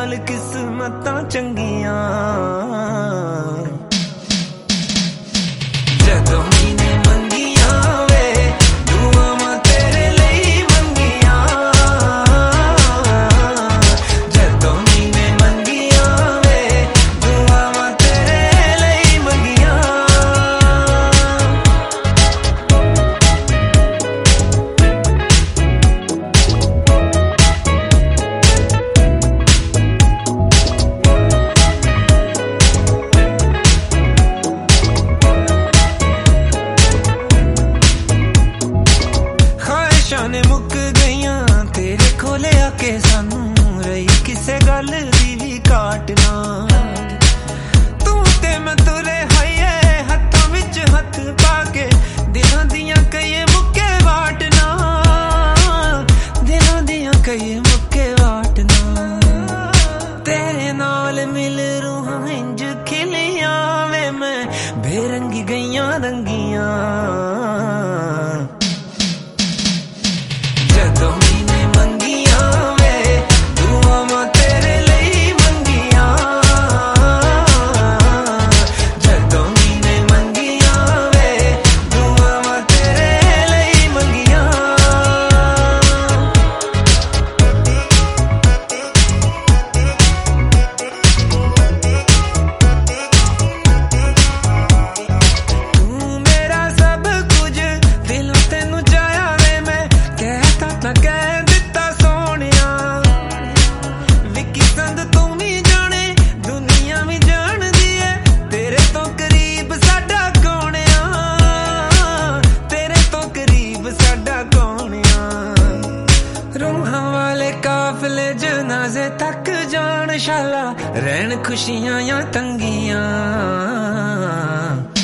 नाल किस्मतां चंगियां जदों मैने मंगियां वे दुआवां तेरे लई मंगियां जदों मैने मंगियां वे दुआवां तेरे लई मंगियां ने मुक गईयां तेरे खोले आके सानू रही किसे गल दी भी काटना तू ते मैं तुरे हाइए हत्थां विच हत्थ पाके दिलां दियां कई मुक्के वाटना दिलां दियां कई मुक्के वाटना तेरे नाल मिल रूहां इंज खिलियां वे मैं बेरंगी गईयां रंगियां जदों मैने मंगियां वे दुआवां तेरे लई मंगियां जदों मैने मंगियां वे दुआवां तेरे लई मंगियां तू मेरा सब कुछ दिलों तेनू चाहया वे मैं कहता कह दिता सोनिया विकी संद तू भी जाने दुनिया भी जान दी है तेरे तो करीब साडा कौन आ तेरे तो करीब साडा कौन आ रूहां वाले काफिले जनाजे तक जान शाला रहन खुशियां या तंगियां